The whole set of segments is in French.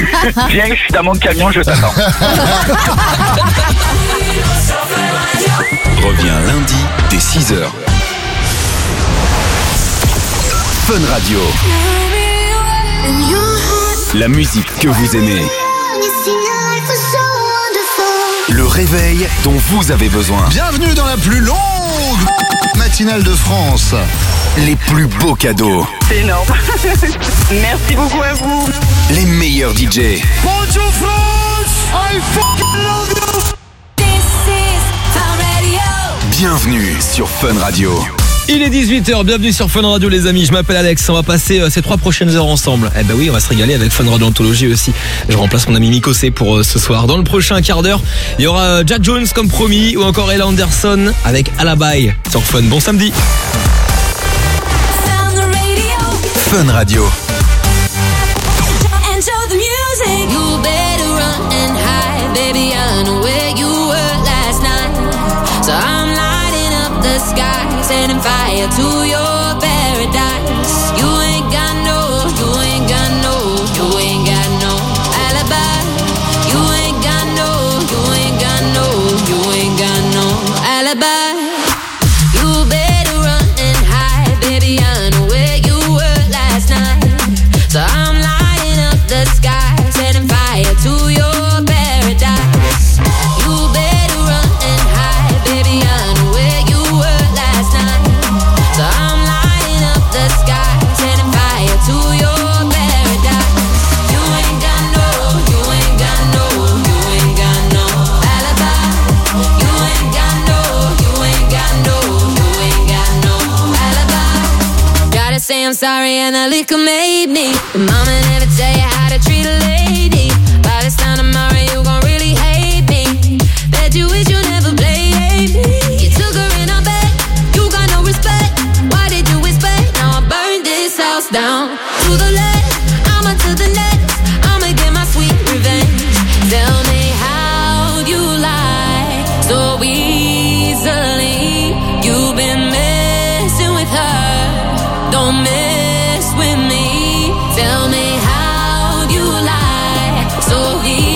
Viens, je suis dans mon camion, je t'attends. Reviens lundi dès 6h. Fun Radio. La musique que vous aimez. Le réveil dont vous avez besoin. Bienvenue dans la plus longue matinale de France. Les plus beaux cadeaux. C'est énorme. Merci beaucoup à vous. Les meilleurs DJ. Bonjour France, I fucking love you. This is Fun Radio. Bienvenue sur Fun Radio. Il est 18h, bienvenue sur Fun Radio les amis, je m'appelle Alex, on va passer ces 3 prochaines heures ensemble. Eh ben oui, on va se régaler avec Fun Radio Anthologie aussi. Je remplace mon ami Miko C pour ce soir. Dans le prochain quart d'heure, il y aura Jack Jones comme promis ou encore Ella Anderson avec Alibi sur Fun. Bon samedi. Fun Radio. Enjoy the music. You better run and hide, baby. I know where you were last night. So I'm lighting up the sky, setting fire to your paradise. You ain't got no, you ain't got no, you ain't got no alibi. You ain't got no, you ain't got no, you ain't got no alibi. You better run and hide, baby. I know where you were last night. So I'm lighting up the sky, setting fire to your paradise. You better run and hide, baby. I know where you were last night. So I'm lighting up the sky, setting fire to your paradise. You ain't got no, you ain't got no, you ain't got no alibi. You ain't got no, you ain't got no, you ain't got no alibi. Gotta say I'm sorry and the liquor made me. But mama never tell you how to treat a lady. By this time tomorrow you gon' really hate me. Bet you wish you never played me. You took her in her bed, you got no respect. Why did you expect? Now I burned this house down. To the left, I'ma to the next. I'ma get my sweet revenge. Tell me how you lie so easily. You've been messing with her, don't mess with me. Tell me how you lie so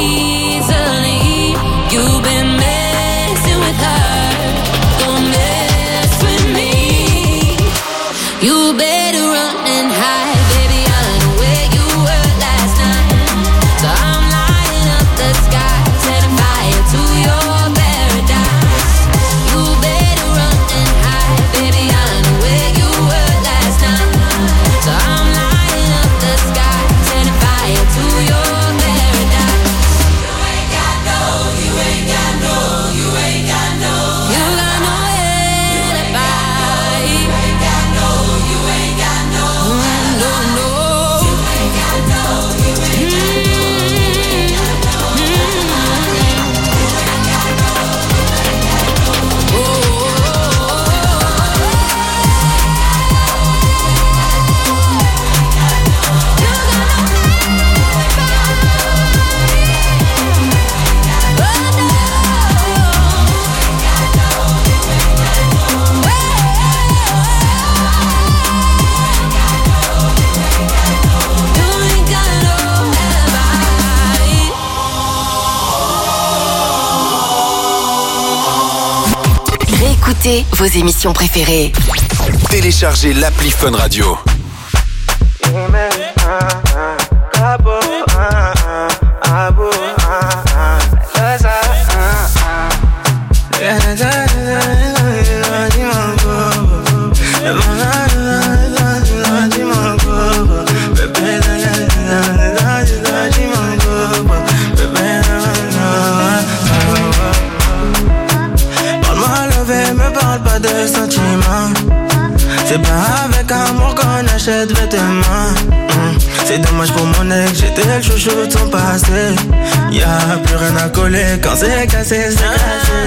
easily. You've been messing with her, don't mess with me. You better run and hide, baby. I know where you were last night. So I'm lighting up the sky, setting fire to your paradise. You better run and hide, baby. I know where you were last night. So I'm lighting up the sky, setting fire to your paradise. You ain't got no, you ain't got no, you ain't got no. You got no alibi. You ain't got no, you ain't got no. No, no. You ain't got no, you ain't got Réécoutez vos émissions préférées. Téléchargez l'appli Fun Radio. C'est pas avec amour qu'on achète vêtements. C'est dommage pour mon ex, j'étais le chouchou de son passé. Y'a plus rien à coller quand c'est cassé, c'est cassé.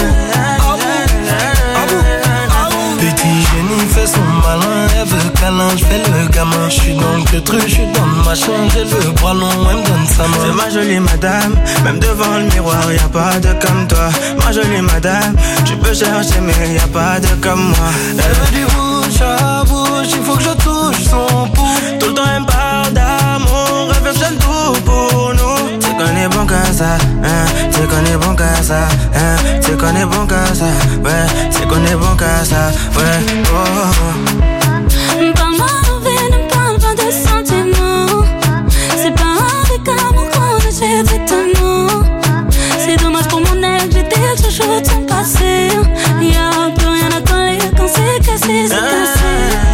Petit génie fait son malin, elle veut câlin, je fais le gamin. Je suis dans le truc, je suis dans ma chambre. J'ai le bras long, elle me donne sa main. C'est ma jolie madame, même devant le miroir, y'a pas de comme toi. Ma jolie madame, tu peux chercher mais y'a pas de comme moi. Elle veut du bouche à bouche, il faut que je touche son pouls. Tout le temps elle me parle d'amour, elle veut que je donne tout pour nous. Tu connais bon qu'à ça, hein, tu connais bon qu'à ça, hein, tu connais bon qu'à ça, ouais, tu connais bon qu'à ça, ouais, oh, oh. Parle-moi d'envie, ne parle pas de sentiments. C'est pas avec amour qu'on achète étonnant. C'est dommage pour mon ex, j'étais le chouchou de son passé. Y'a plus rien à coller quand c'est cassé, c'est cassé.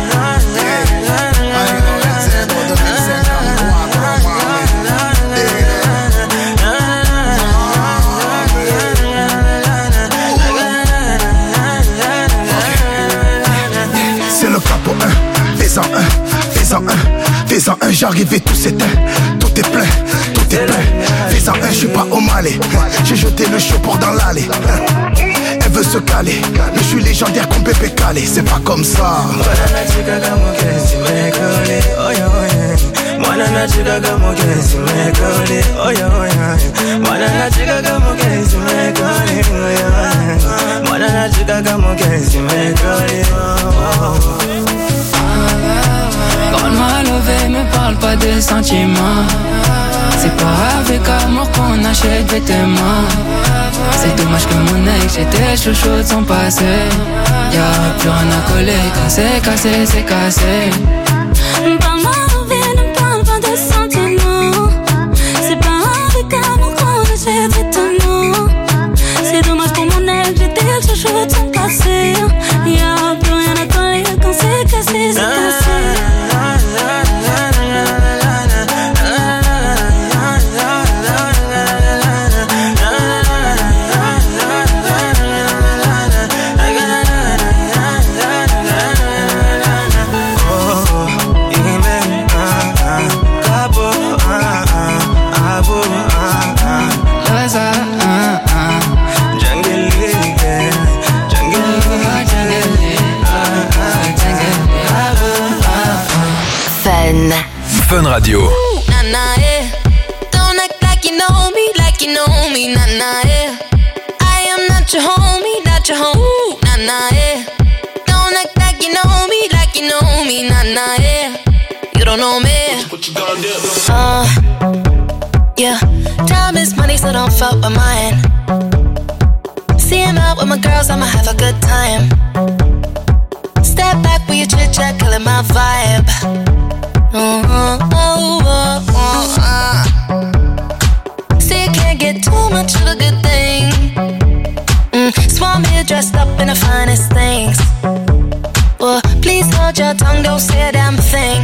C'est le capot 1, fais-en un, fais-en un, j'arrive et tout s'éteint. Tout est plein, tout est plein. Fais-en un, je suis pas au Malais. J'ai jeté le chaud pour dans l'allée. Elle veut se caler, mais je suis légendaire comme Pépé Calé. C'est pas comme ça. Parle-moi levé, me parle pas de sentiments. C'est pas avec amour qu'on achète vêtements. C'est dommage que mon ex, j'étais chouchou de son passé. Y'a plus rien à coller, quand c'est cassé, c'est cassé. Parle-moi d'envie, ne parle pas de sentiments. C'est pas avec amour qu'on achète étonnant. C'est dommage pour mon ex, j'étais le chouchou de son passé. Y'a plus rien à coller, quand c'est cassé, c'est cassé. Fun Radio. Nah, nah, yeah. Don't act like you know me, nah, nah, yeah. I am not your homie, nah, nah, yeah. Don't act like you know me, nah, nah, yeah. You don't know me. Yeah. Time is money, so don't fuck with mine. See him out with my girls, I'ma have a good time. Step back with your chit chat, killing my vibe. See, you can't get too much of a good thing. Swan me dressed up in the finest things. Well, please hold your tongue, don't say a damn thing.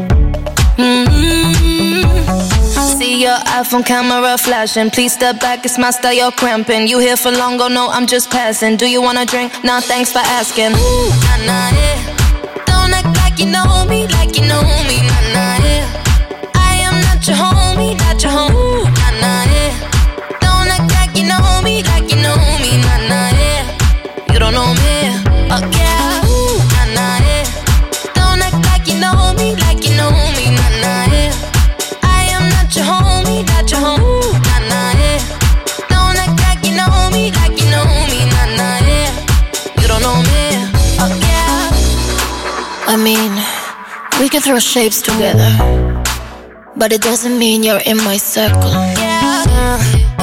See your iPhone camera flashing. Please step back, it's my style, you're cramping. You here for long, go no, I'm just passing. Do you wanna drink? Nah, thanks for asking. Nah, nah, yeah. Don't act like you know me, nah, nah, yeah. I am not your homie, nah, nah, yeah. Don't act like you know me, nah, nah, yeah. You don't know me, oh yeah, nah, nah, yeah. Don't act like you know me, nah, nah, yeah. I am not your homie, nah, nah, yeah. Don't act like you know me, nah, nah, yeah. You don't know me, oh yeah. I mean, we can throw shapes together, but it doesn't mean you're in my circle. Yeah.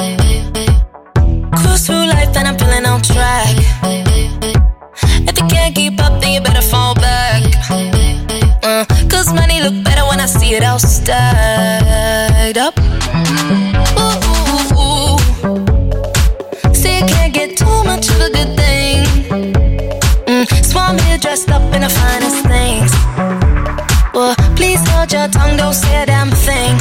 Cruise through life and I'm feeling on track. If you can't keep up, then you better fall back. Cause money look better when I see it all stacked up. Ooh, ooh, ooh. See, you can't get too much of a good thing. Swan me dressed up in the finest things. Well, please hold your tongue, don't say a damn thing.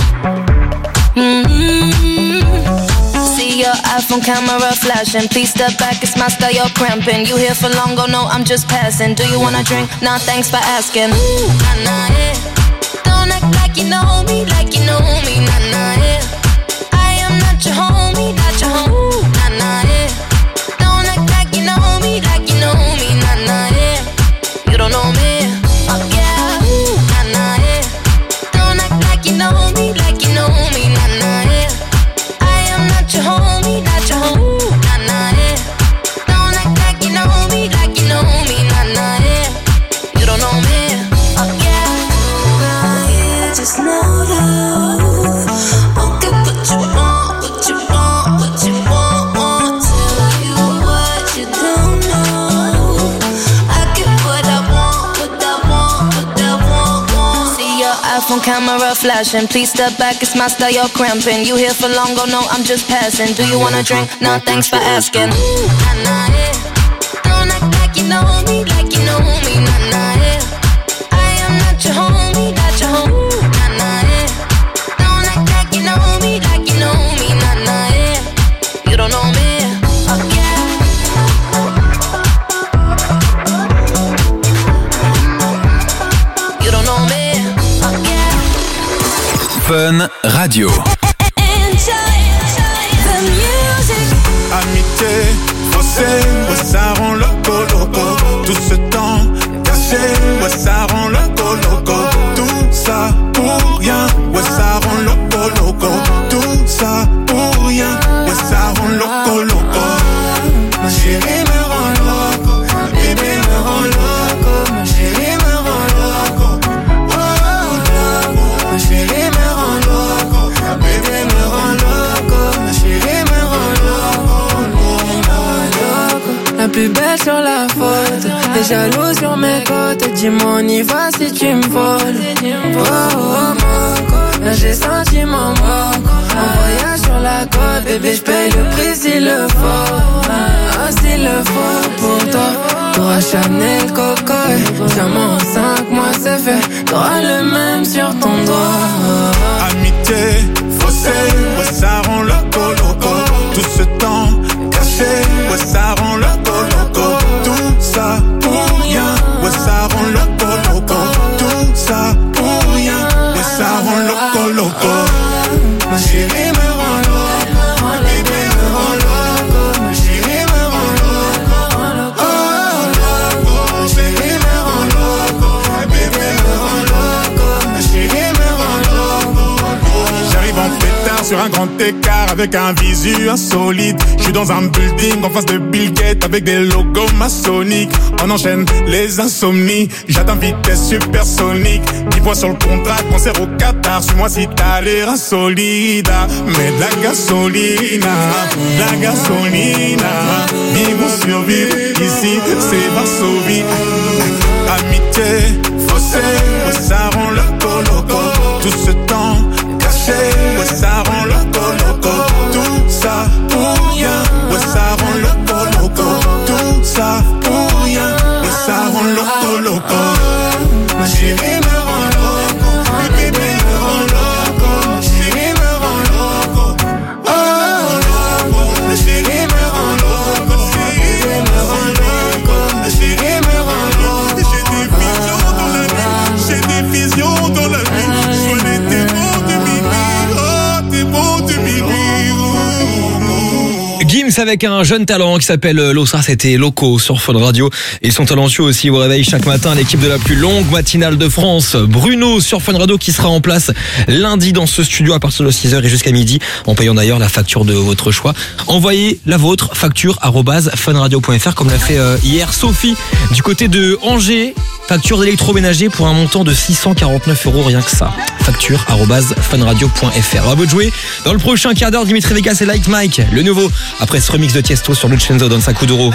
See your iPhone camera flashing. Please step back, it's my style, you're cramping. You here for long, go no, I'm just passing. Do you wanna drink? Nah, thanks for asking. Nah, nah, yeah. Don't act like you know me, nah, nah, yeah. I am not your homie, nah, nah, yeah. Don't act like you know me, nah, nah, yeah. You don't know me, oh yeah. on camera flashing. Please step back, it's my style, you're cramping. You here for long, oh no, I'm just passing. Do you wanna drink? No, thanks for asking. Nah, nah, yeah. Don't act like you know me, like you know me. Nah, nah, yeah. I am not your homie, not your homie. Nah, nah, yeah. Don't act like you know me, like you know me. Nah, nah, yeah. You don't know me. Fun Radio. Amitié, fossé, ouais ça rend loco, loco. Tout ce temps caché, ouais ça rend loco, loco. Tout ça pour rien, ouais ça rend loco, loco. Tout ça pour rien, ouais ça rend loco, loco. Ma chérie me rend loco, bébé me rend loco. Ma chérie me rend loco, oh, loco. Ma chérie me rend loco, bébé me rend loco. Ma chérie me rend loco. La plus belle sur la photo, t'es jaloux sur mes côtes. Dis-moi on y va si tu me voles. Oh, oh, moco, là j'ai senti mon moco. En voyage sur la côte, bébé j'paye le prix s'il le faut. Ah, s'il le faut pour toi. T'auras Chanel, Coco, diamant en 5 mois c'est fait. T'auras le même sur ton doigt. Amitié, fossé, ouais ça rend loco, loco. Tout ce temps caché, ouais ça rend loco, loco. Tout ça pour rien, ouais ça rend loco, loco. Tout ça pour rien, ouais ça rend loco, loco. Ma chérie me rend loco, bébé me rend loco. Ma chérie me rend loco, oh loco. Ma chérie me rend loco, bébé me rend loco. Ma chérie me rend loco. J'arrive en pétard sur un grand écart avec un visu insolite. J'suis dans un building en face de Bill Gates avec des logos maçonniques. On enchaîne les insomnies, j'atteins vitesse supersonique. 10 points sur le contrat, concert au Qatar. Suis-moi si t'as l'air insolide. Mais de la gasolina, la gasolina. Vivre ou survivre, ici c'est Varsovie. Amitié, fossé, ouais ça rend loco, loco. Tout ce temps caché, ouais ça rend loco, loco. Tout ça pour rien, ouais ça rend loco, loco. Tout ça pour rien, ouais ça rend loco, loco. Ma chérie me rend loco, bébé me rend loco. Ma chérie me rend loco, oh loco. Ma chérie me rend loco, bébé me rend loco. Ma chérie me rend loco. J'ai des visions dans la nuit, sois les démons du mimi, oh démons du mimi. Gims avec un jeune talent qui s'appelle Losa, c'était Loco sur Fun Radio. Ils sont talentueux aussi au réveil chaque matin. L'équipe de la plus longue matinale de France, Bruno sur Fun Radio, qui sera en place lundi dans ce studio à partir de 6h et jusqu'à midi, en payant d'ailleurs la facture de votre choix. Envoyez la vôtre, facture @funradio.fr, comme l'a fait hier Sophie du côté de Angers. Facture d'électroménager pour un montant de 649 €, rien que ça. Facture @funradio.fr. À vous de jouer. Dans le prochain quart d'heure, Dimitri Vegas et Like Mike, le nouveau, après ce remix de Tiesto sur Lucenzo donne sa coup d'euro.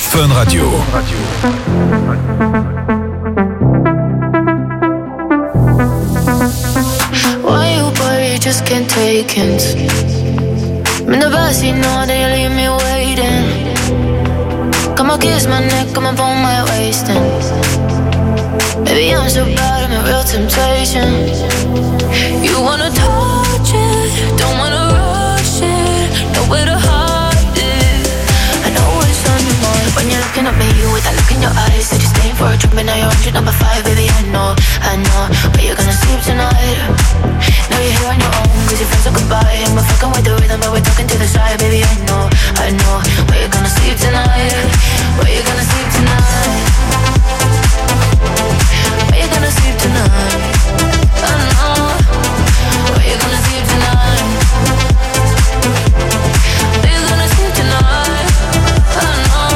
Fun Radio. Why you worry, just can't take it. I'm in the backseat, know that you leave me waiting. Come on, kiss my neck, come on, pull my waist in. Baby, I'm so bad, I'm a real temptation. You wanna touch it, don't wanna rush it, nowhere to hide it. I know it's on your mind when you're looking at me with that look in your eyes. Said you're staying for a drink, but now you're on to number 5, baby. I know, where you're gonna sleep tonight. Now you're here on your own, cause your friends are goodbye. And we're fucking with the rhythm, but we're talking to the side, baby. I know, where you're gonna sleep tonight. Where you gonna sleep tonight? Where you gonna sleep tonight? I know. Where you gonna sleep tonight? Where you gonna sleep tonight? I know.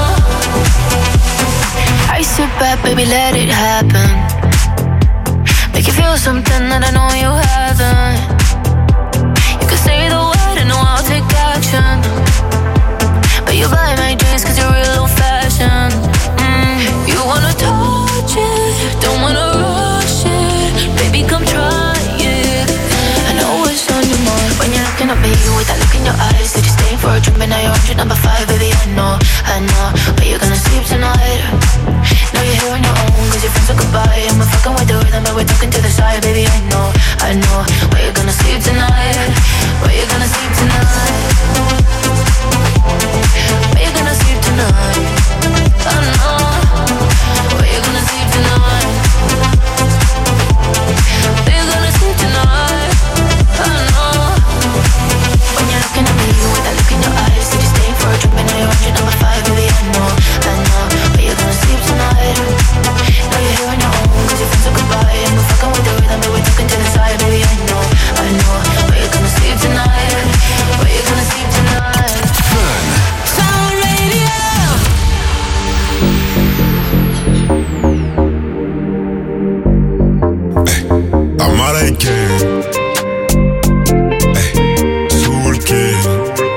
I sit back, baby, let it happen. Make you feel something that I know you haven't. You can say the word and know I'll take action. But you buy my drinks cause you're real old-fashioned. You wanna touch it, don't wanna rush it. Baby, come try it. I know it's on your mind when you're looking at me with that look in your eyes. Said you're staying for a drink, but now you're on to number 5, baby. I know, where you gonna sleep tonight. Now you're here on your own, cause your friends are goodbye. And we're fucking with the rhythm, but we're talking to the side, baby. I know, where you gonna sleep tonight. Where you gonna sleep tonight. Where you gonna sleep tonight. I know. Where you gonna sleep tonight. Where you gonna sleep tonight. I know. When you're looking at me with that look in your eyes. Said you're staying for a drink, but now you're on to number 5, baby. I know, where you gonna sleep tonight. Now you're here on your own, cause your friends are goodbye. And we're fucking with the rhythm, but we're talking to the side, baby. I know, where you gonna sleep tonight. Where you gonna sleep tonight. Sound Radio. I'm out again. Soul King.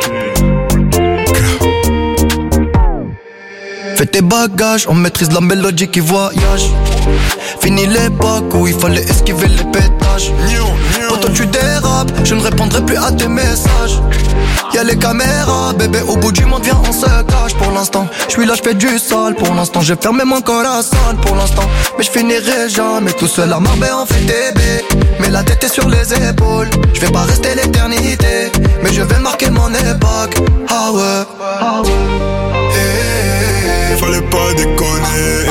Fais tes bagages, on maîtrise la mélodie qui voyage. Fini l'époque où il fallait esquiver les pétages. Quand tu dérapes, je ne répondrai plus à tes messages. Y'a les caméras, bébé, au bout du monde, viens, on se cache. Pour l'instant, je suis là, je fais du sale. Pour l'instant, j'ai fermé mon corazon. Pour l'instant, mais je finirai jamais tout seul à Marbella, on fait bébé. Mais la tête est sur les épaules. Je vais pas rester l'éternité, mais je vais marquer mon époque. Ah ouais, ah ouais. Fallait pas déconner.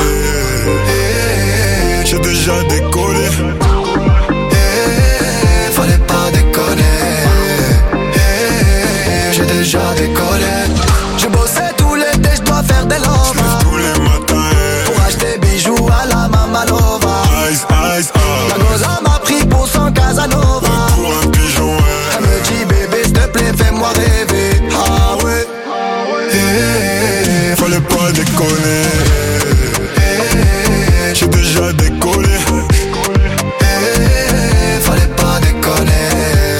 J'ai déjà décollé. Fallait pas déconner. J'ai déjà décollé. J'ai bossé tout l'été, je dois faire des lovas. J'lève tous les matins pour acheter bijoux à la Mamalova. Ice, ice, La goza m'a pris pour son Casanova. Pour un pigeon, elle me dit bébé, s'il te plaît, fais-moi rêver. Ah ouais. Fallait pas déconner. J'ai déjà décollé. Fallait pas déconner.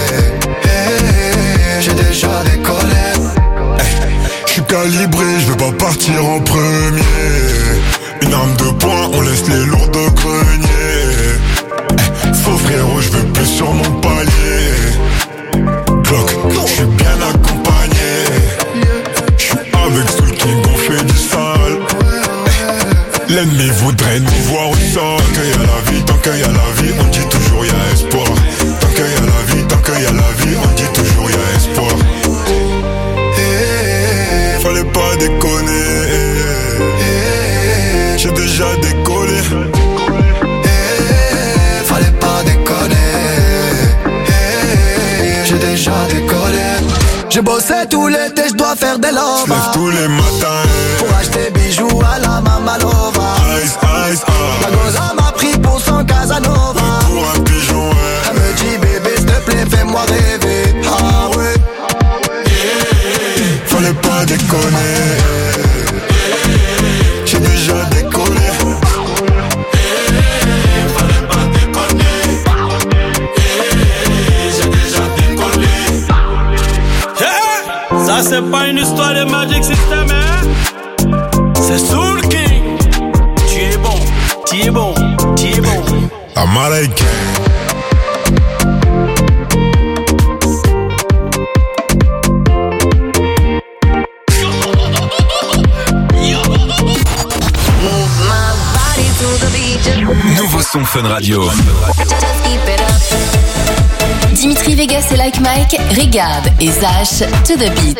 J'ai déjà décollé. J'suis calibré, j'vais pas partir en premier. Une arme de poing, on laisse les lourds de grenier. Faux frérot, j'veux plus sur mon palier. Glock, j'suis bien accompagné. J'suis avec Soul King, on fait du sale. L'ennemi voudrait nous voir au sol. Tant qu'il y a la vie, tant qu'il y a la vie, on dit toujours y'a espoir. Tant qu'il y a la vie, tant qu'il y a la vie, on dit toujours y'a espoir. Fallait pas déconner. J'ai déjà décollé. Fallait pas déconner. J'ai déjà décollé. J'ai bossé tout l'été, je dois faire des lovas. J'lève tous les matins pour acheter bijoux à la Mamalova. Ice, ice, La goza m'a pris pour son Casanova. Pour un pigeon, elle me dit bébé, s'il te plaît, fais-moi rêver. Ah ouais. Fallait pas déconner. J'ai déjà décollé. Fallait pas déconner. J'ai déjà décollé. Ça c'est pas une histoire de Magic System, hein. C'est Soul King. Tu es bon, tu es bon, tu es bon. Amalek. Nouveau son Fun Radio. Dimitri Vegas et Like Mike, Regarde et Zach to the beat.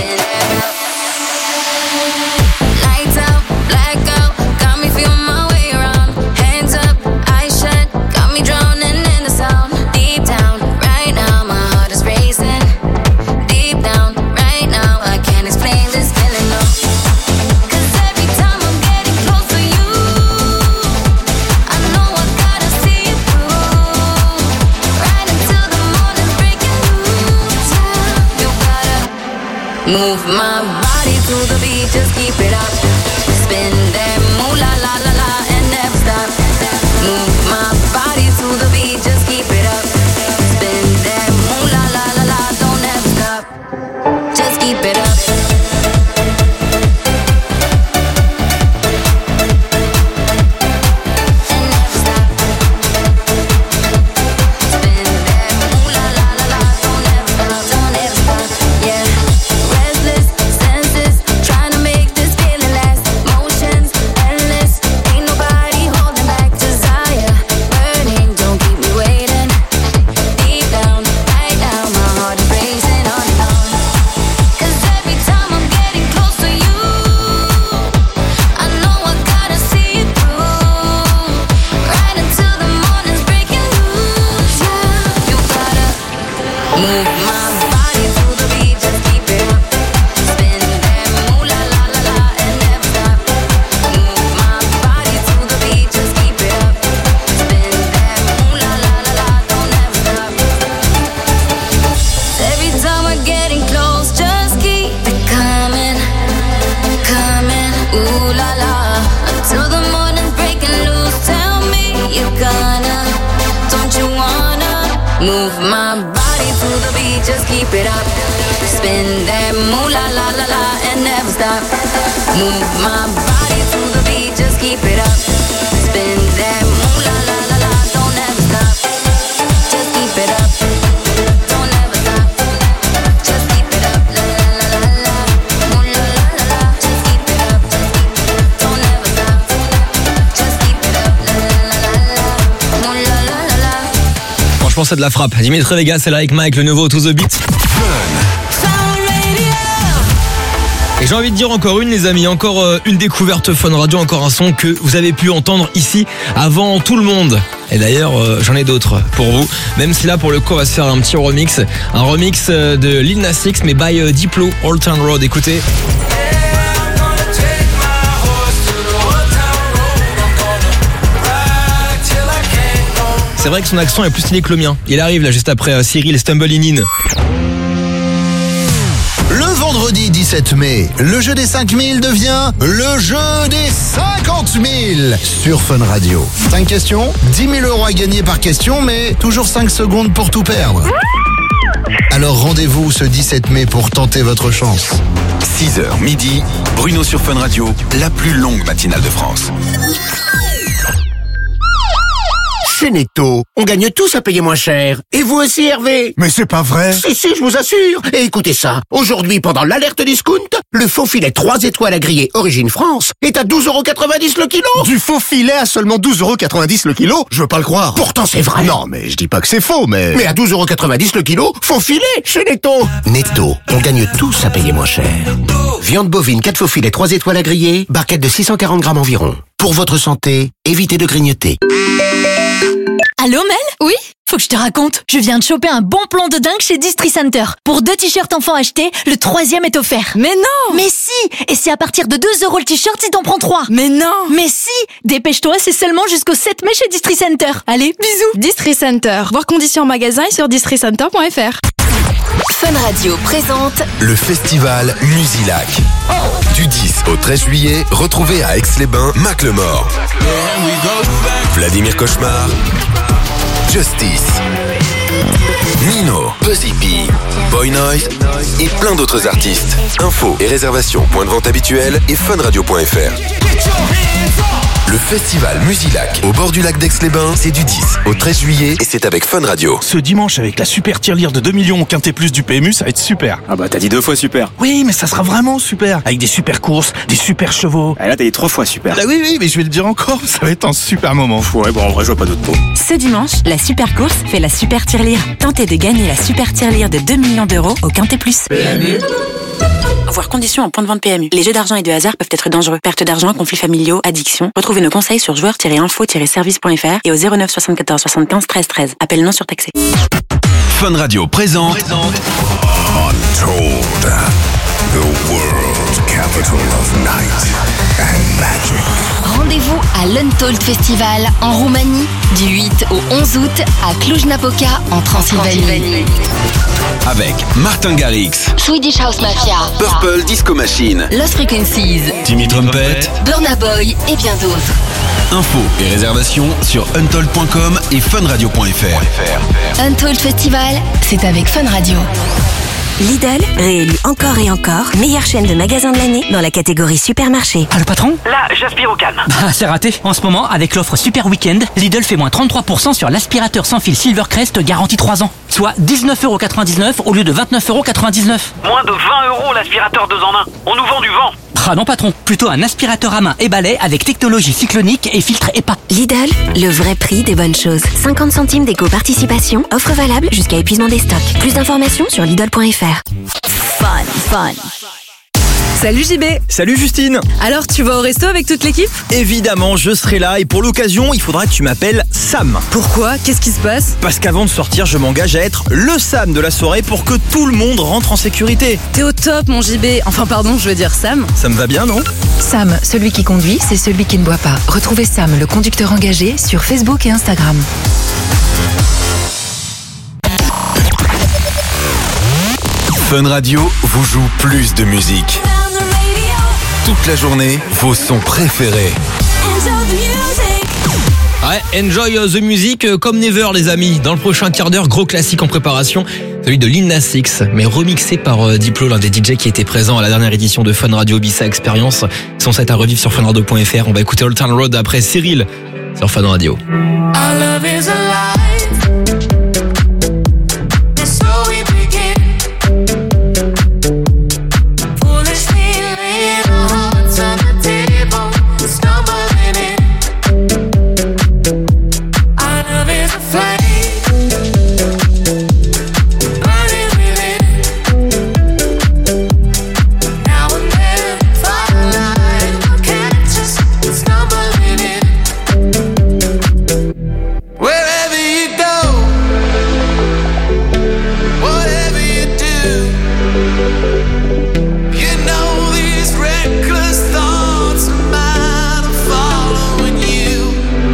Lights out, blackout, got me feeling my way around. Hands up, eyes shut, got me drowning in the sound. Deep down, right now, my heart is racing. Deep down, right now, I can't explain this feeling, no. Cause every time I'm getting close to you, I know I gotta see it through. Right until the morning breaking loose. Yeah, you gotta move my body to the beat, just keep it up. Spin that moolah la la la and never stop. Move my body to the beat, just keep it up. Spin that moolah la la la, don't ever stop. Just keep it up. And never stop. Spin that moolah la la la, don't ever stop, don't ever stop. Yeah, restless senses, trying to make this feeling last. Motions endless, ain't nobody holding back. Desire burning, don't keep me waiting. Deep down, right now, my heart is racing on and on. Cause every time I'm getting close to you, I know I gotta see it through. Right until the morning's breaking loose. Yeah, you gotta move my body to the beat, just keep it up. Spin that moolah la la la and never stop. Move my body to the beat, just keep it up. Spin that moolah la la la, don't ever stop. Every time we're getting close, just keep it coming, coming. Ooh la la, until the morning's breaking loose. Tell me you gonna, don't you wanna move my body to the beat, just keep it up. Spin that moolah la la la and never stop. Move my body to the beat, just keep it up. Spin that moolah la la la, don't ever stop. Just keep it up. Don't ever stop. Just keep it up. La la la la la. Moolah la la la. Just keep it up. Don't ever stop. Just keep it up. La la la la la. Moolah la la la. Franchement, c'est de la frappe. Dimitri Vegas et Like Mike, le nouveau To The Beat. Et j'ai envie de dire encore une, les amis, encore une découverte Fun Radio, encore un son que vous avez pu entendre ici avant tout le monde. Et d'ailleurs, j'en ai d'autres pour vous. Même si là, pour le coup, on va se faire un petit remix. Un remix de Lil Nas X, mais by Diplo, Old Town Road. Écoutez. C'est vrai que son accent est plus stylé que le mien. Il arrive là juste après Cyril Stumbling In. Le vendredi 17 mai, le jeu des 5000 devient le jeu des 50 000 sur Fun Radio. 5 questions, 10 000 euros à gagner par question, mais toujours 5 secondes pour tout perdre. Alors rendez-vous ce 17 mai pour tenter votre chance. 6h midi, Bruno sur Fun Radio, la plus longue matinale de France. Chez Netto, on gagne tous à payer moins cher. Et vous aussi, Hervé? Mais c'est pas vrai. Si, je vous assure. Et écoutez ça. Aujourd'hui, pendant l'alerte discount, le faux filet 3 étoiles à griller Origine France est à 12,90€ le kilo. Du faux filet à seulement 12,90€ le kilo? Je veux pas le croire. Pourtant, c'est vrai. Non, mais je dis pas que c'est faux, mais... Mais à 12,90€ le kilo, faux filet chez Netto. Netto, on gagne tous à payer moins cher. Viande bovine 4 faux filets 3 étoiles à griller, barquette de 640 grammes environ. Pour votre santé, évitez de grignoter. Allô Mel? Oui? Faut que je te raconte. Je viens de choper un bon plan de dingue chez Distri Center. Pour 2 t-shirts enfants achetés, le 3e est offert. Mais non! Mais si! Et c'est à partir de 2€ le t-shirt si t'en prends 3. Mais non! Mais si! Dépêche-toi, c'est seulement jusqu'au 7 mai chez Distri Center. Allez, bisous! Distri Center. Voir conditions en magasin et sur districenter.fr. Fun Radio présente le festival Musilac. Du 10 au 13 juillet, retrouvez à Aix-les-Bains Macklemore, Vladimir Cauchemar, Justice, Nino, Buzzy P, Boy Noise et plein d'autres artistes. Infos et réservations, point de vente habituel et funradio.fr. Le festival Musilac au bord du lac d'Aix-les-Bains, c'est du 10 au 13 juillet et c'est avec Fun Radio. Ce dimanche, avec la super tirelire de 2 millions au Quintet Plus du PMU, ça va être super. Ah bah t'as dit 2 fois super. Oui, mais ça sera vraiment super. Avec des super courses, des super chevaux. Ah là t'as dit 3 fois super. Ah oui, mais je vais le dire encore, ça va être un super moment. Ouais, bon en vrai je vois pas d'autres mots. Ce dimanche, la super course fait la super tirelire. Tentez de gagner la super tirelire de 2 millions d'euros au Quintet Plus. PMU. Voir conditions en point de vente PMU. Les jeux d'argent et de hasard peuvent être dangereux. Perte d'argent, conflits familiaux, addiction. Retrouvez nos conseils sur joueurs-info-service.fr et au 09 74 75 13 13. Appel non surtaxé. Fun Radio présente Untold, the world capital of night and magic. Rendez-vous à l'Untold Festival en Roumanie du 8 au 11 août à Cluj-Napoca en Transylvanie. Avec Martin Garrix, Swedish House Mafia, Purple Disco Machine, Lost Frequencies, Timmy Trumpet, Burna Boy et bien d'autres. Infos et réservations sur untold.com et funradio.fr. Untold Festival, c'est avec Fun Radio. Lidl, réélu encore et encore, meilleure chaîne de magasins de l'année dans la catégorie supermarché. Ah, le patron? Là, j'aspire au calme. Bah, c'est raté. En ce moment, avec l'offre Super Weekend, Lidl fait moins 33% sur l'aspirateur sans fil Silvercrest garantie 3 ans. Soit 19,99€ au lieu de 29,99€. Moins de 20 € l'aspirateur 2 en 1. On nous vend du vent. Ah non patron, plutôt un aspirateur à main et balai avec technologie cyclonique et filtre EPA. Lidl, le vrai prix des bonnes choses. 50 centimes d'éco-participation, offre valable jusqu'à épuisement des stocks. Plus d'informations sur Lidl.fr. Fun. Salut JB. Salut Justine. Alors, tu vas au resto avec toute l'équipe? Évidemment, je serai là et pour l'occasion, il faudra que tu m'appelles Sam. Pourquoi? Qu'est-ce qui se passe? Parce qu'avant de sortir, je m'engage à être le Sam de la soirée pour que tout le monde rentre en sécurité. T'es au top, mon JB. Enfin, pardon, je veux dire Sam. Ça me va bien, non? Sam, celui qui conduit, c'est celui qui ne boit pas. Retrouvez Sam, le conducteur engagé, sur Facebook et Instagram. Fun Radio vous joue plus de musique. Toute la journée, vos sons préférés. Ouais, enjoy the music comme never les amis. Dans le prochain quart d'heure, gros classique en préparation, celui de Lil Nas X, mais remixé par Diplo, l'un des DJ qui était présent à la dernière édition de Fun Radio Ibiza Experience. Son set à revivre sur funradio.fr. On va écouter Old Town Road après Cyril sur Fun Radio. Our love is alive. And so we begin. Foolishly laying our hearts on the table, stumbling in. Our love is a flame, burning within. Now and then, firelight will catch us, stumbling in. Wherever you go, whatever you do, you know these reckless thoughts of mine are following you.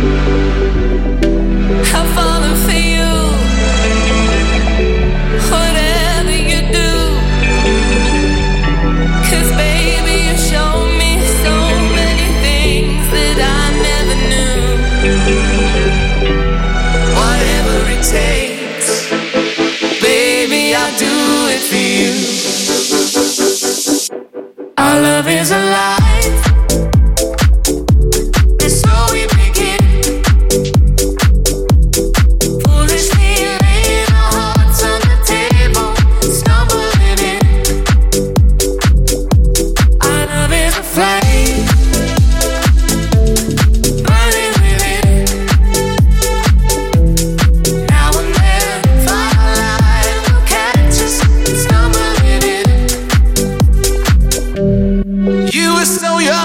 I'm falling for you, whatever you do. 'Cause baby, you show me so many things that I never knew. Whatever it takes, baby, I'll do it for you. Our love is alive, and so we begin. Foolishly laying our hearts on the table, stumbling in. Our love is a flame, burning within. Now and then, firelight will catch us, stumbling in. You were so young.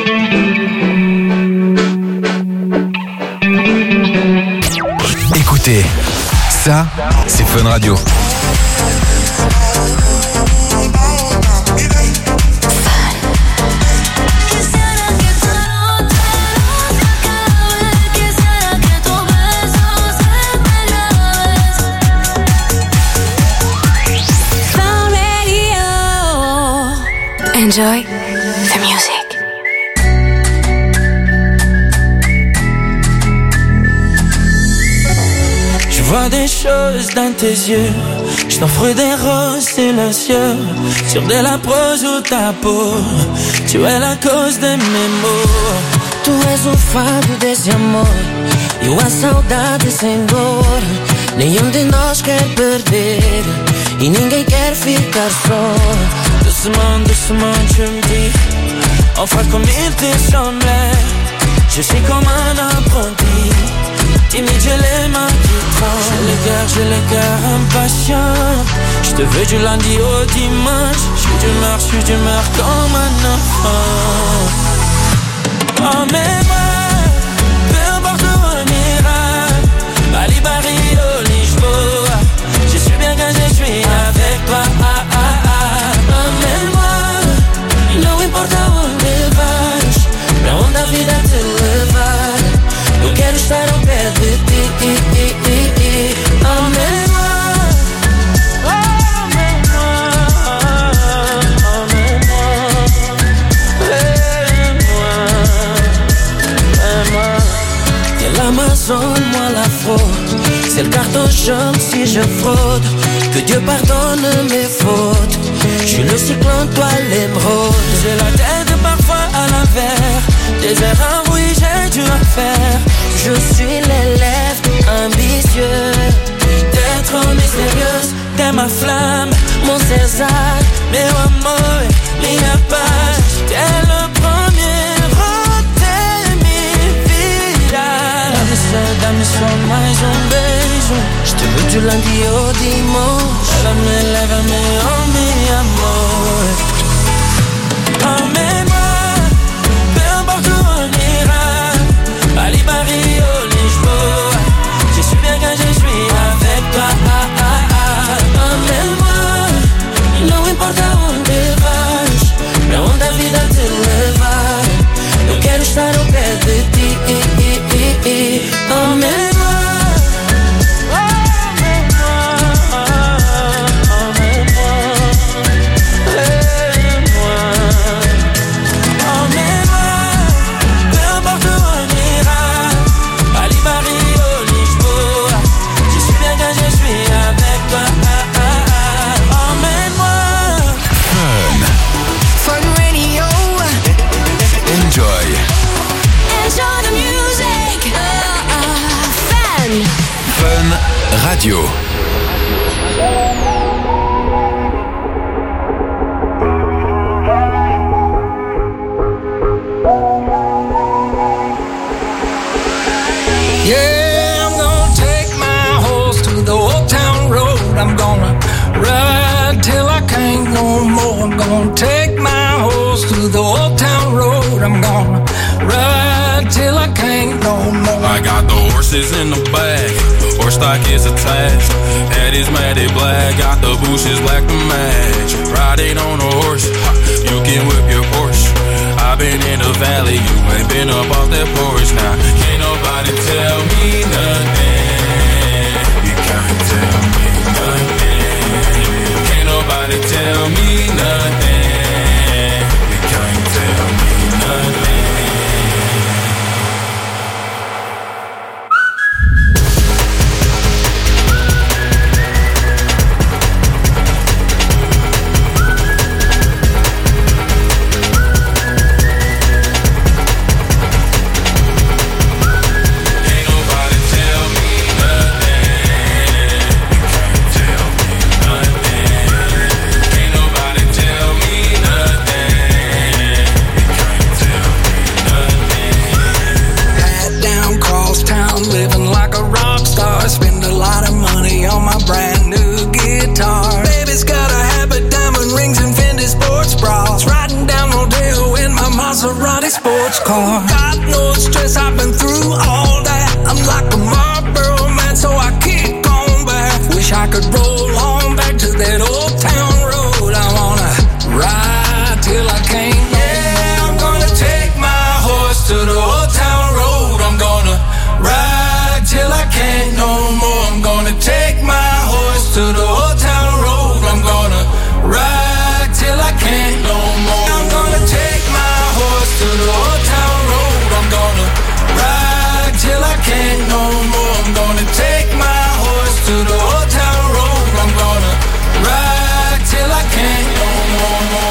Écoutez, ça, c'est Fun Radio. Enjoy the music. Je vois des choses dans tes yeux. Je t'offre des roses silencieux sur de la prose ou ta peau. Tu es la cause de mes maux. Tu és o fado desse amor e a saudade sem dor. Nenhum de nós quer perder e ninguém quer ficar só. Doucement, doucement, tu me dis enfin comme il te semblait. Je suis comme un apprenti, timide, j'ai les mains qui tremblent. J'ai le cœur impatient. Je te veux du lundi au dimanche. Je suis d'humeur comme un enfant. Emmène-moi, peu importe où on ira. Bali, Rio, Lisboa. Je suis bien quand je suis avec toi. Emmène-moi, não importa onde vais, pra onde a vida te levar. Eu quero estar ao pé de ti. Emmène-moi, l'Amazone, moi l'afro. C'est le carton jaune si je fraude. Que Dieu pardonne mes fautes. Je suis le cyclone, toi l'émeraude. J'ai la tête parfois à l'envers. Des erreurs, oui, j'ai dû en faire. Je suis l'élève ambitieux. T'es trop mystérieuse, t'es ma flamme, mon César, meu amor, minha paz. T'es le premier dá-me só mais beijo. Je te veux du lundi au dimanche. Lève-me, oh mi amor. Emmène-moi, peu importe où on ira. Bali, Rio, Lisboa. Je suis bien quand je suis avec toi. Emmène-moi, não importa onde vais, pra onde a vida te levar. Eu quero estar ao pé de ti. Emmène-moi, peu importe où on ira. Bali, Rio, Lisboa. Je suis bien quand je suis avec toi. Emmène-moi. Fun Radio. Enjoy. Enjoy the music. Fun. Fun Radio. Yeah, I'm gonna take my horse to the old town road. I'm gonna ride till I can't no more. I'm gonna take my horse to the old town road. I'm gonna ride till I can't no more. I got the horses in the back, horse stock is attached. Head is matted black, got the bushes black to match. Riding on a horse, you can whip your Porsche. I've been in the valley, you ain't been up off that porch. Now, can't nobody tell me nothing. You can't tell me nothing. Can't nobody tell me nothing. You can't tell me nothing. Tell me sports car. Got no stress, I've been through all that. I'm like a Marlboro man, so I keep going back. Wish I could roll on back to that old town road. I wanna ride till I can't. Yeah, I'm gonna take my horse to the old town road. I'm gonna ride till I can't no more. I'm gonna take my horse to the old town road. I'm gonna ride till I can't no more. I'm gonna take my horse to the old town road. I'm gonna ride till I can't no more. I'm gonna take my horse to the old town road. I'm gonna ride till I can't no more.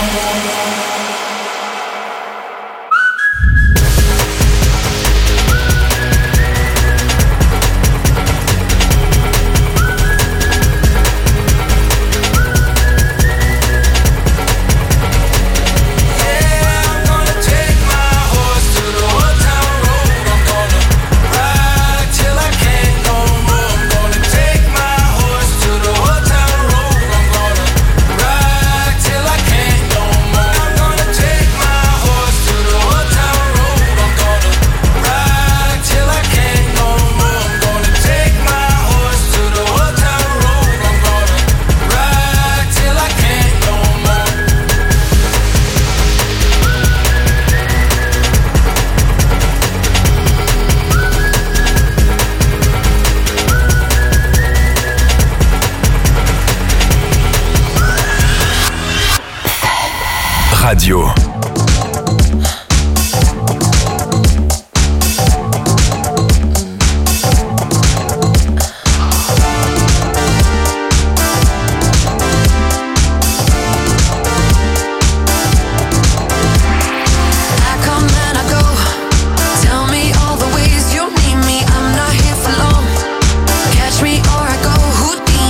Radio.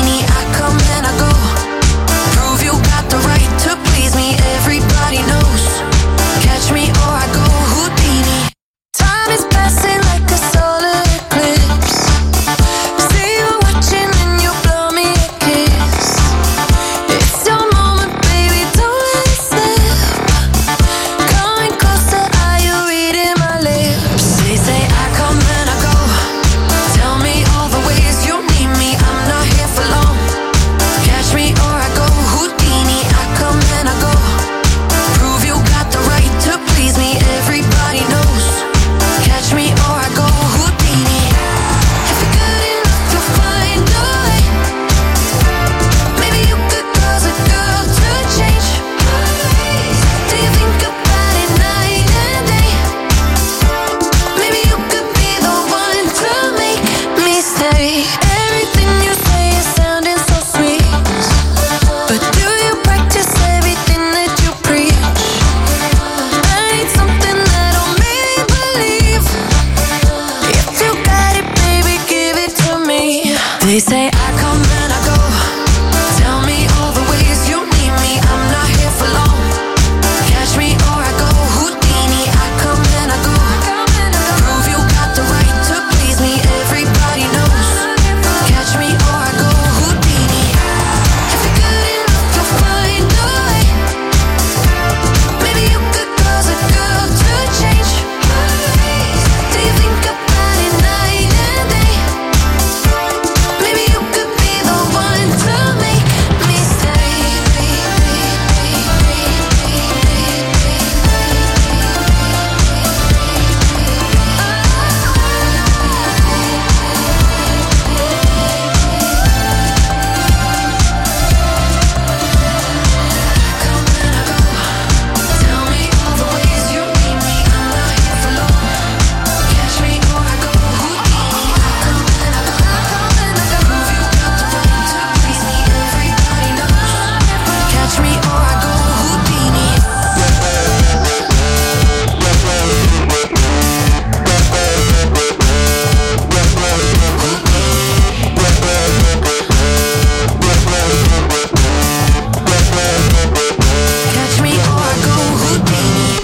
Everybody knows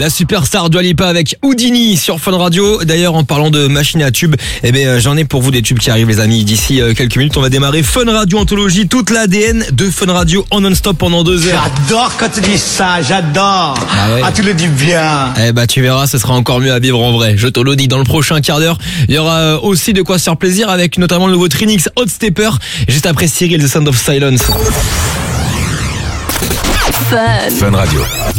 La superstar Dua Lipa avec Houdini sur Fun Radio. D'ailleurs, en parlant de machine à tubes, j'en ai pour vous des tubes qui arrivent, les amis. D'ici quelques minutes, on va démarrer Fun Radio Anthologie, toute l'ADN de Fun Radio en non-stop pendant 2 heures. J'adore quand tu dis ça, j'adore. Tu le dis bien. Tu verras, ce sera encore mieux à vivre en vrai. Je te le dis, dans le prochain quart d'heure, il y aura aussi de quoi se faire plaisir avec notamment le nouveau Trinix Hot Stepper, juste après Cyril, The Sound of Silence. Fun Radio.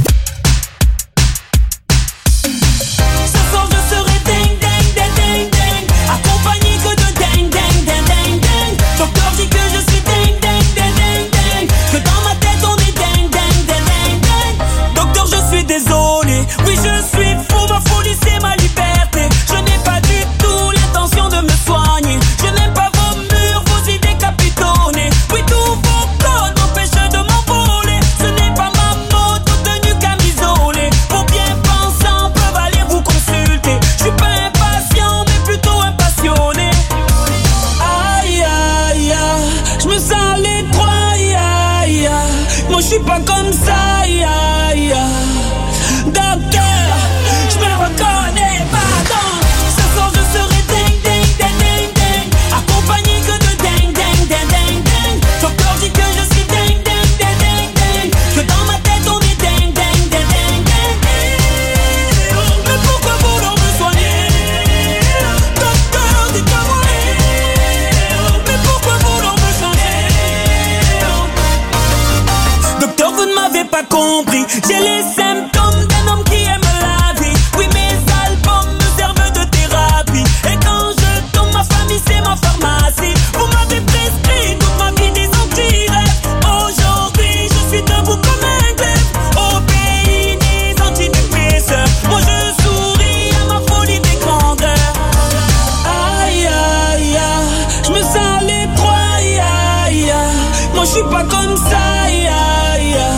J'ai les symptômes d'un homme qui aime la vie. Oui, mes albums me servent de thérapie. Et quand je tombe, ma famille c'est ma pharmacie. Vous m'avez prescrit toute ma vie des anti-rêves. Aujourd'hui je suis debout comme un glaive. Au pays des antidépresseurs, moi je souris à ma folie des grandeurs. Aïe aïe aïe, je me sens l'étroit. Aïe aïe aïe, moi je suis pas comme ça. Aïe aïe aïe.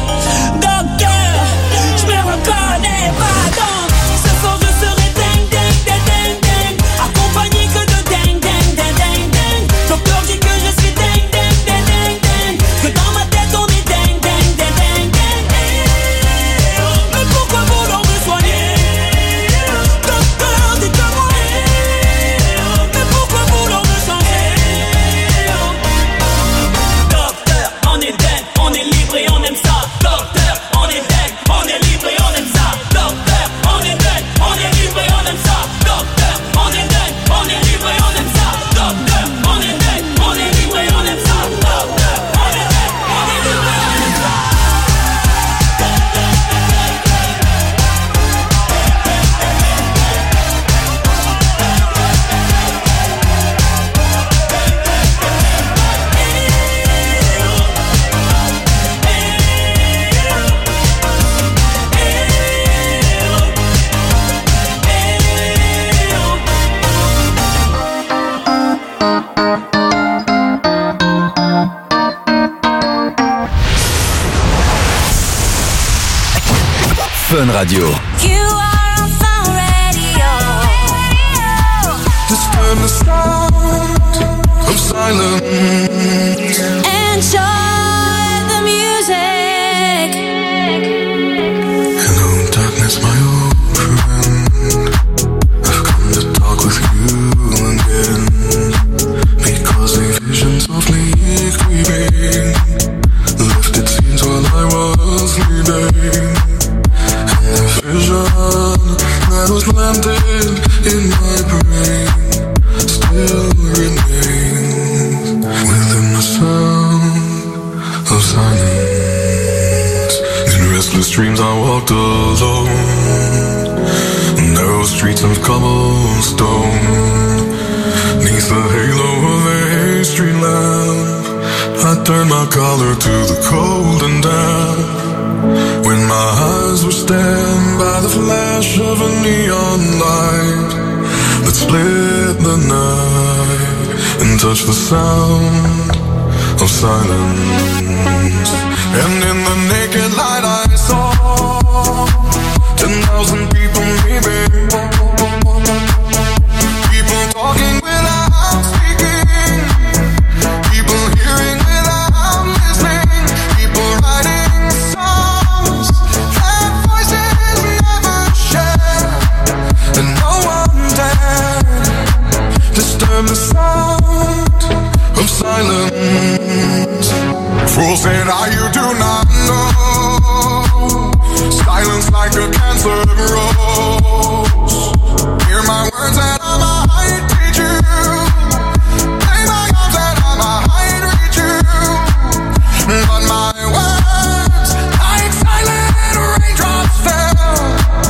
Fun Radio. You are on Fun Radio. Disturb the sound of silence. Enjoy the music. Hello, darkness, my old friend. I've come to talk with you again. Because a vision softly creeping left its scenes while I was sleeping. Vision that was planted in my brain still remains within the sound of silence. In restless dreams I walked alone, narrow streets of cobblestone, neath the halo of a street lamp. I turned my collar to the cold and damp. When my eyes were stabbed by the flash of a neon light that split the night and touched the sound of silence. And in the naked light I saw 10,000 people maybe, people talking without speaking, people hearing without listening, people writing songs that voices never Disturb the sound of silence. Fools say that you do not know. Silence like a cancer grows. Hear my words and I might teach you. Lay my arms and I might reach you. But my words, like silent raindrops fell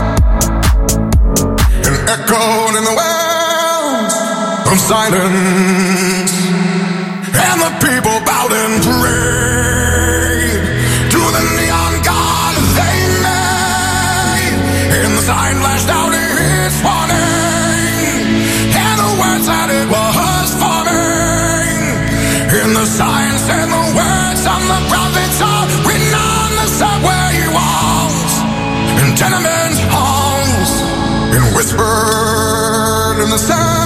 and echoed in the wells of silence. And the people bowed and prayed to the neon god they made. And the sign flashed out its warning, and the words that it was forming. And the sign said the words of the prophets are written on the subway walls, in tenement halls, and whispered in the sound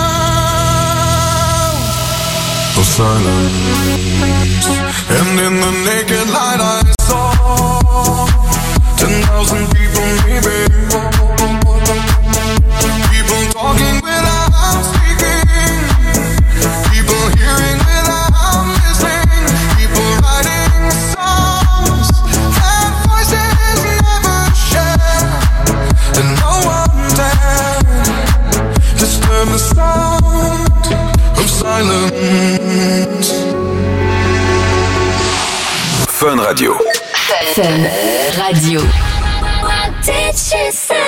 of silence. And in the naked light I saw 10,000 people maybe. People talking without speaking. People hearing without listening. People writing songs that voices never share. And no one dared disturb the sound of silence. Fun Radio. Fun Radio. What did she say?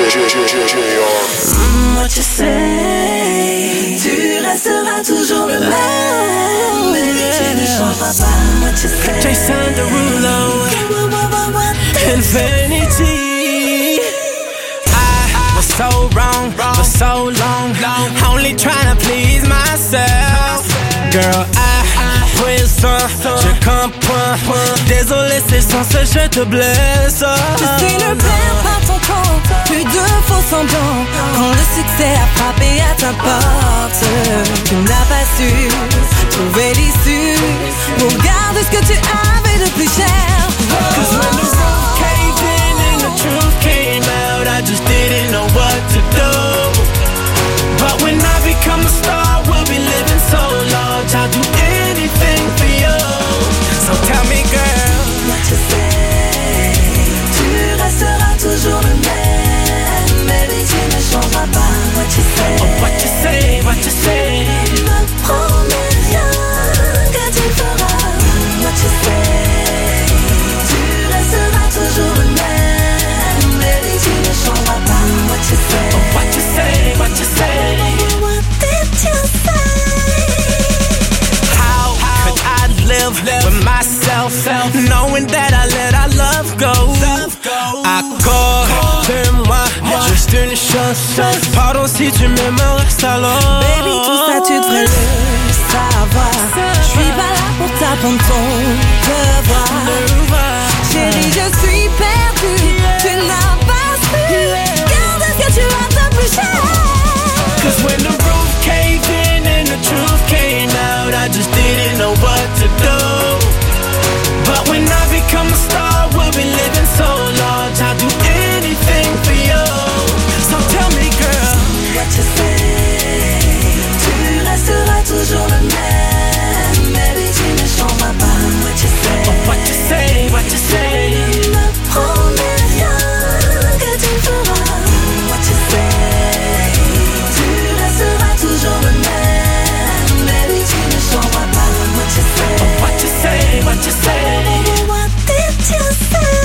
What you say? Tu resteras toujours le même. Baby, tu ne changeras pas. What you say? Jason Derulo, Infinity. I was so wrong for so long, only trying to please myself. Girl, je comprends. Désolé, c'est sans ce je te blesse. Je sais, ne perds pas ton temps. Plus de faux semblants. Quand le succès a frappé à ta porte, tu n'as pas su trouver l'issue. Regarde ce que tu avais de plus cher. Cause when the roof caved in and the truth came out, I just didn't know what to do. But when I become a star, we'll be living so large, I'll do anything for you. So tell me, girl, what you say? Tu resteras toujours le même. Baby, tu ne changeras pas. What you say? Oh, what you say, what you say? Ne promets rien que tu feras. What you say? Tu resteras toujours le même. Baby, tu ne changeras pas. What you say? Oh, what you say, what you say? What did you say? Live with myself, knowing that I let our love go. Accorde-moi juste une chose. Pardon si tu m'aimerais alors. Baby, tout ça tu devrais le savoir. Je suis pas là pour t'apprendre ton devoir. Chérie, je suis perdue. Tu n'as pas su. Garde ce que tu as de plus cher. Cause when the roof caved in and the truth came out, I just didn't know what to do. But when I become a star, we'll be living so large, I'll do anything for you. So tell me, girl, what you say? Tu resteras toujours le même. Baby, tu ne changeras pas. What you say? Oh, what you say, what you say? Ne promets rien que tu feras. What you say? Tu resteras toujours le même. Baby, tu ne changeras pas. What you say? Oh, what you say, what you say? What did you say?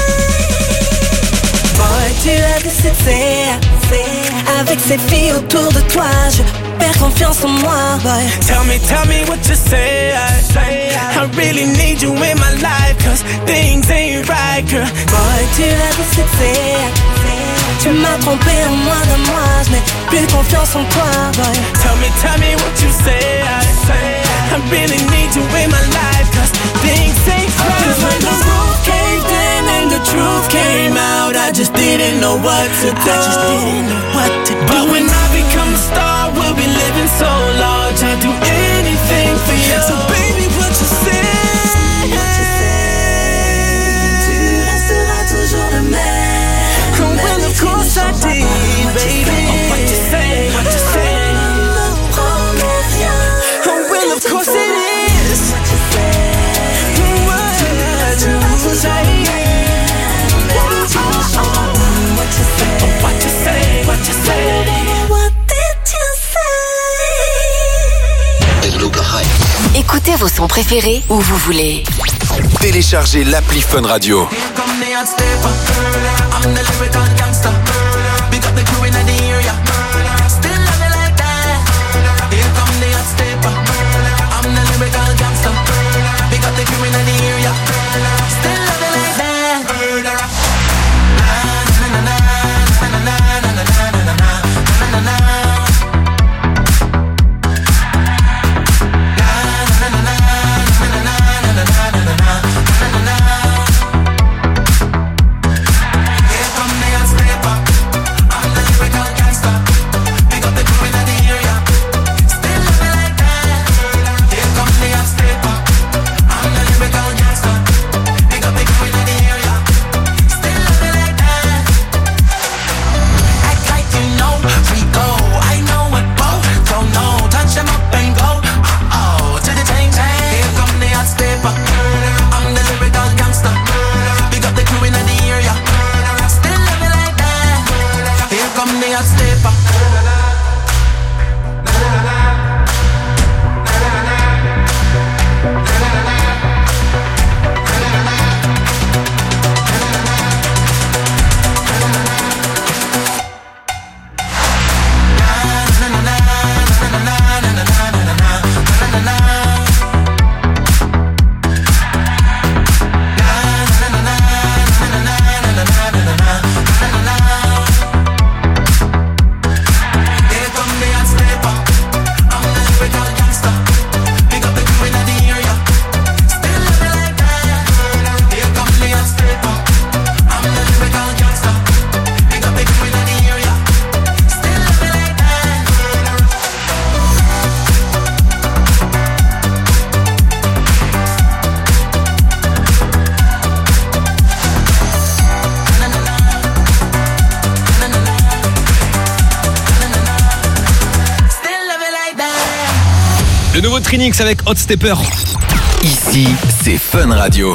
Boy, tu as décidé avec ces filles autour de toi. Je perds confiance en moi, boy. Tell me what you say. I really need you in my life, cause things ain't right, girl. Boy, tu as décidé. Tu m'as trompé en moins d'un mois. Je n'ai plus confiance en toi, boy. Tell me what you say. I really need you in my life, cause things ain't right. Cause when the roof caved in and the truth came out, I just didn't know what to do. But when I become a star, we'll be living so large, I'll do anything for you. So baby, what you say? Tu resteras toujours le même. Well, of course I did, baby. Oh, what you say, what you say? Ne promets vos sons préférés où vous voulez. Téléchargez l'appli Fun Radio. Le nouveau Trinix avec Hot Stepper. Ici, c'est Fun Radio.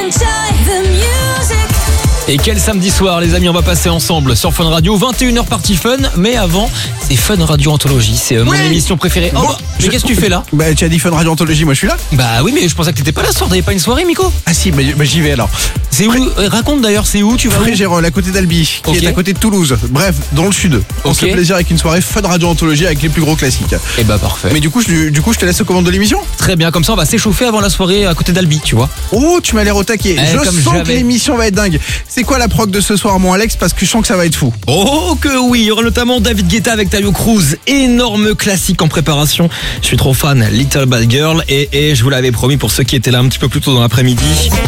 Et quel samedi soir, les amis, on va passer ensemble sur Fun Radio. 21h partie fun, mais avant, c'est Fun Radio Anthologie. C'est mon émission préférée. Oh, mais qu'est-ce que tu fais là? Bah, tu as dit Fun Radio Anthologie, moi je suis là. Bah oui, mais je pensais que t'étais pas là ce soir. T'avais pas une soirée, Miko? Ah si, bah j'y vais alors. C'est où? Raconte d'ailleurs, c'est où tu vas? Frégérolles, à côté d'Albi, qui est à côté de Toulouse. Bref, dans le sud. On se fait plaisir avec une soirée Fun Radio Anthologie avec les plus gros classiques. Et bah parfait. Mais du coup, je te laisse aux commandes de l'émission. Très bien, comme ça on va s'échauffer avant la soirée à côté d'Albi, tu vois. Oh, tu m'as l'air au taquet. Je sens que l'émission va être dingue. C'est quoi la prog de ce soir, mon Alex? Parce que je sens que ça va être fou. Oh que oui, il y aura notamment David Guetta avec Taio Cruz. Énorme classique en préparation. Je suis trop fan, Little Bad Girl. Et je vous l'avais promis pour ceux qui étaient là un petit peu plus tôt dans l'après-midi.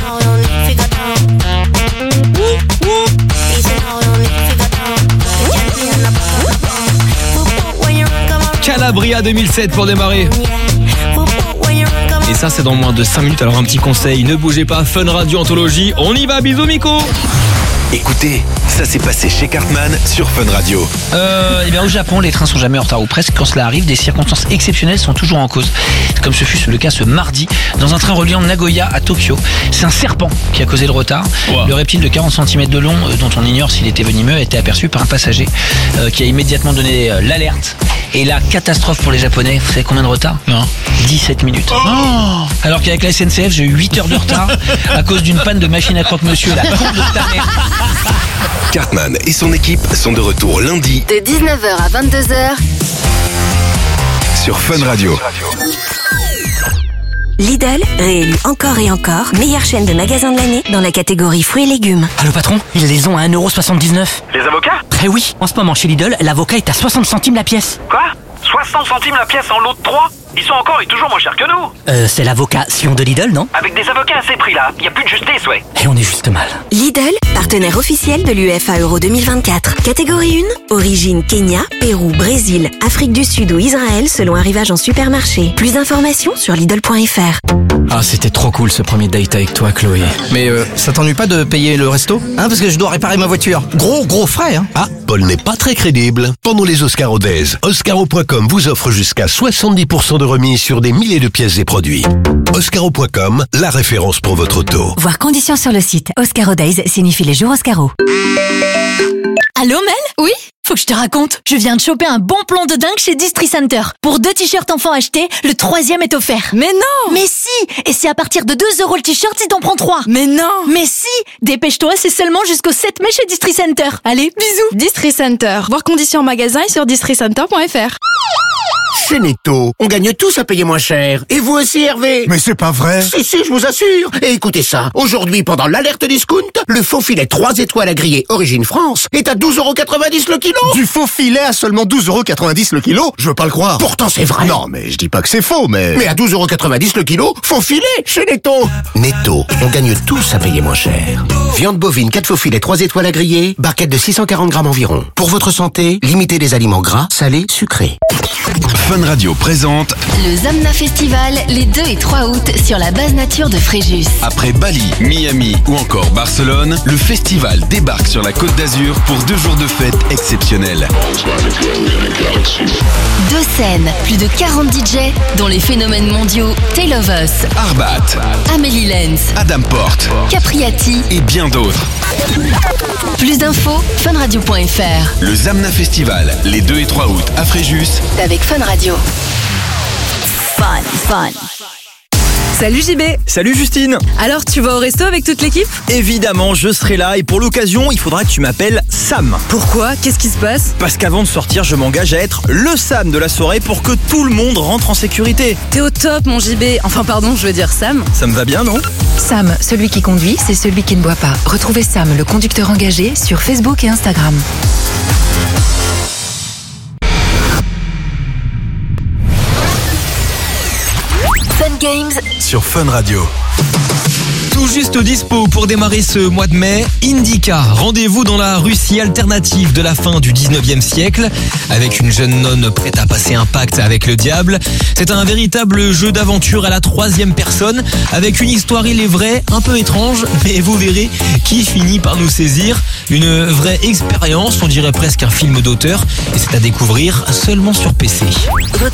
Calabria 2007 pour démarrer. Et ça c'est dans moins de 5 minutes. Alors un petit conseil, ne bougez pas, Fun Radio Anthologie. On y va, bisous Miko. Écoutez, ça s'est passé chez Cartman sur Fun Radio. Eh bien, au Japon, les trains sont jamais en retard ou presque. Quand cela arrive, des circonstances exceptionnelles sont toujours en cause. Comme ce fut le cas ce mardi dans un train reliant Nagoya à Tokyo. C'est un serpent qui a causé le retard. Wow. Le reptile de 40 cm de long, dont on ignore s'il était venimeux, a été aperçu par un passager qui a immédiatement donné l'alerte. Et la catastrophe pour les Japonais, vous savez combien de retard? 17 minutes. Oh. Alors qu'avec la SNCF, j'ai eu 8 heures de retard à cause d'une panne de machine à croque-monsieur. La con de ta mère. Cartman et son équipe sont de retour lundi de 19h à 22h sur Fun Radio. Lidl, réélu encore et encore, meilleure chaîne de magasins de l'année dans la catégorie fruits et légumes. Allô patron, ils les ont à 1,79€. Les avocats? Eh oui, en ce moment chez Lidl, l'avocat est à 60 centimes la pièce. Quoi? 60 centimes la pièce en lot de 3? Ils sont encore et toujours moins chers que nous. C'est l'avocation de Lidl, non? Avec des avocats à ces prix-là, y a plus de justesse, ouais. Et on est juste mal. Lidl, partenaire officiel de l'UEFA Euro 2024. Catégorie 1, origine Kenya, Pérou, Brésil, Afrique du Sud ou Israël selon arrivage en supermarché. Plus d'informations sur Lidl.fr. Ah, c'était trop cool ce premier date avec toi, Chloé. Mais ça t'ennuie pas de payer le resto? Parce que je dois réparer ma voiture. Gros frais, hein. Ah, Paul n'est pas très crédible. Pendant les Oscaro Days, Oscaro.com vous offre jusqu'à 70% de remise sur des milliers de pièces et produits. Oscaro.com, la référence pour votre auto. Voir conditions sur le site. Oscaro Days signifie les jours Oscaro. Allô Mel? Oui? Faut que je te raconte, je viens de choper un bon plan de dingue chez Distri Center. Pour 2 t-shirts enfants achetés, le 3e est offert. Mais non! Mais si! Et c'est à partir de 2 € le t-shirt si t'en prends 3. Mais non! Mais si! Dépêche-toi, c'est seulement jusqu'au 7 mai chez Distri Center. Allez, bisous! Distri Center. Voir conditions en magasin et sur districenter.fr. Chez Netto, on gagne tous à payer moins cher. Et vous aussi, Hervé? Mais c'est pas vrai. Si, je vous assure. Et écoutez ça. Aujourd'hui, pendant l'alerte discount, le faux filet 3 étoiles à griller Origine France est à 12,90 € le kilo. Du faux filet à seulement 12,90 € le kilo? Je veux pas le croire. Pourtant, c'est vrai. Non, mais je dis pas que c'est faux, mais... Mais à 12,90 € le kilo, faux filet chez Netto. Netto, on gagne tous à payer moins cher. Viande bovine 4 faux filets 3 étoiles à griller, barquette de 640 grammes environ. Pour votre santé, limitez les aliments gras, salés, sucrés. Fun Radio présente Le Zamna Festival les 2 et 3 août sur la base nature de Fréjus. Après Bali, Miami ou encore Barcelone, le festival débarque sur la Côte d'Azur pour 2 jours de fête exceptionnels. 2 scènes, plus de 40 DJ, dont les phénomènes mondiaux Tale of Us, Arbat, Amélie Lenz, Adam Porte, Capriati et bien d'autres. Plus d'infos, funradio.fr. Le Zamna Festival les 2 et 3 août à Fréjus Avec Fun Radio. Fun. Salut JB. Salut Justine. Alors, tu vas au resto avec toute l'équipe? Évidemment, je serai là et pour l'occasion, il faudra que tu m'appelles Sam. Pourquoi? Qu'est-ce qui se passe? Parce qu'avant de sortir, je m'engage à être le Sam de la soirée pour que tout le monde rentre en sécurité. T'es au top, mon JB. Enfin, pardon, je veux dire Sam. Ça me va bien, non? Sam, celui qui conduit, c'est celui qui ne boit pas. Retrouvez Sam, le conducteur engagé, sur Facebook et Instagram. Fun Games sur Fun Radio. Tout juste dispo pour démarrer ce mois de mai, Indica. Rendez-vous dans la Russie alternative de la fin du 19e siècle, avec une jeune nonne prête à passer un pacte avec le diable. C'est un véritable jeu d'aventure à la 3e personne, avec une histoire, il est vrai, un peu étrange, mais vous verrez qui finit par nous saisir. Une vraie expérience, on dirait presque un film d'auteur, et c'est à découvrir seulement sur PC.